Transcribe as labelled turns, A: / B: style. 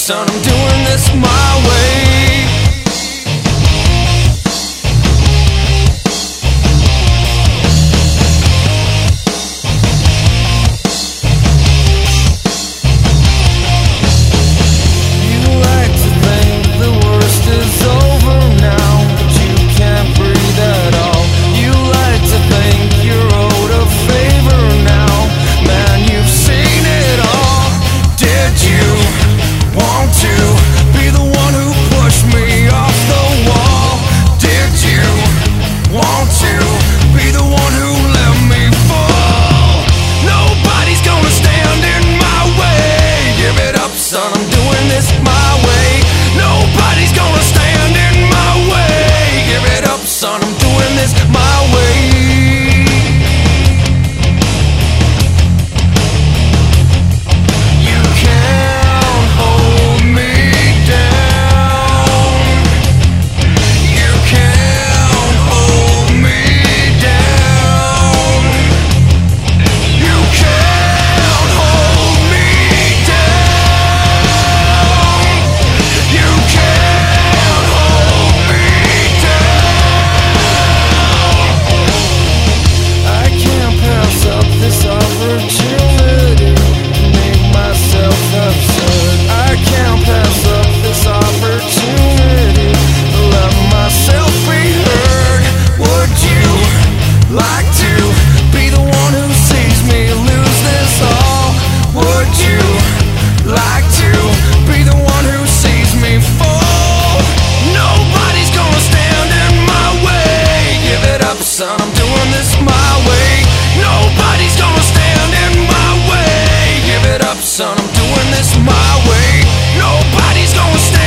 A: son, I'm doing this my way. Son, I'm doing this my way. Nobody's gonna stand in my way. Give it up, son, I'm doing this my way. You can't hold me down. You can't hold me down. You can't hold me down. This opportunity to make myself absurd. I can't pass up this opportunity to let myself be heard. Would you like to be the one who sees me lose this all? Would you like to be the one who sees me fall? Nobody's gonna stand in my way. Give it up, son, I'm doing this my way. Nobody's gonna stand in my way. Give it up, son, I'm doing this my way. Nobody's gonna stand